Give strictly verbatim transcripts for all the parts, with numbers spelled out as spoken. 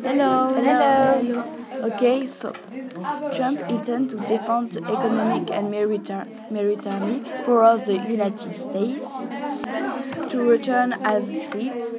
Hello. Hello. Okay, so Trump intends to defend the economic and marital maritime for the United States to return as seats,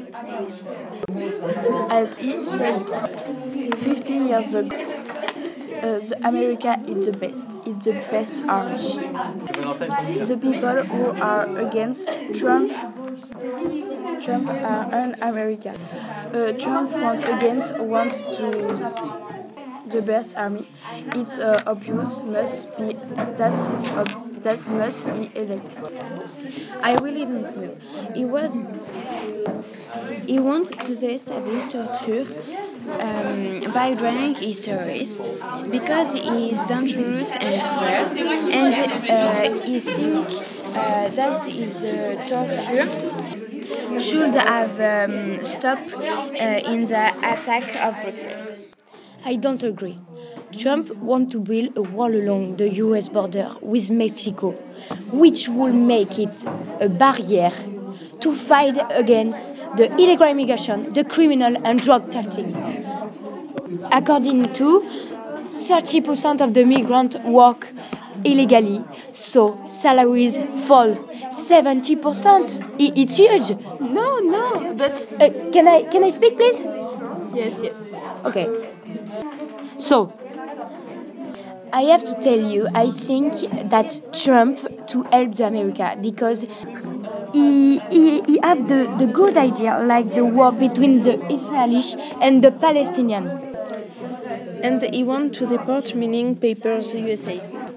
as he said fifteen years ago. Uh, the America is the best. It's the best army. The people who are against Trump, Trump are an America. Uh, Trump once again wants to the best army. Its uh, abuse must be that uh, that must be elected. I really don't know. He was he wants to establish torture um, by driving his terrorists because he is dangerous and cruel, and uh, he thinks uh, that his uh, torture should have um, stopped uh, in the attack of Brussels. I don't agree. Trump wants to build a wall along the U S border with Mexico, which will make it a barrier to fight against the illegal immigration, the criminal and drug trafficking. According to thirty percent of the migrants work illegally, so salaries fall seventy percent. It's huge. No, no, but Uh, can I can I speak, please? yes, yes. Okay. So, I have to tell you, I think that Trump to help the America because he, he, he have the, the good idea like the war between the Israelis and the Palestinian. And he wants to deport meaning papers U S A.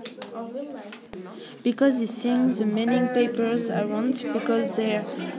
Because he thinks the meaning papers aren't because they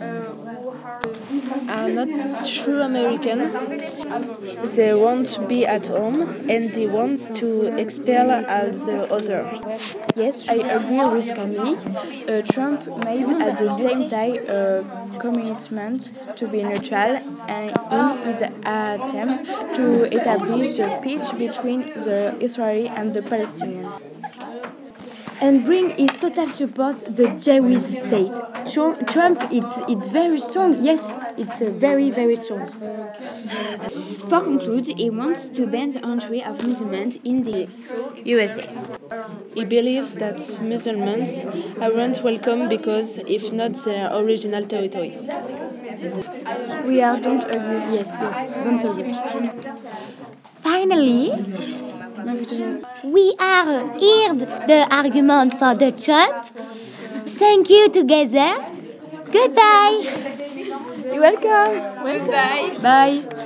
are not true American. They won't be at home and he wants to expel all the others. Yes, I agree with Camille. Uh, Trump made at the same time a commitment to be neutral and in his attempt to establish the peace between the Israeli and the Palestinians. And bring his total support the Jewish state. Trump, it's, it's very strong. Yes, it's uh, very, very strong. For conclude, he wants to ban the entry of Muslims in the U S A. He believes that Muslims aren't welcome because if not their original territory. We are don't agree. Yes, yes, don't agree. Finally, we are heard the argument for the Trump. Thank you together. Goodbye. You're welcome. Goodbye. Bye.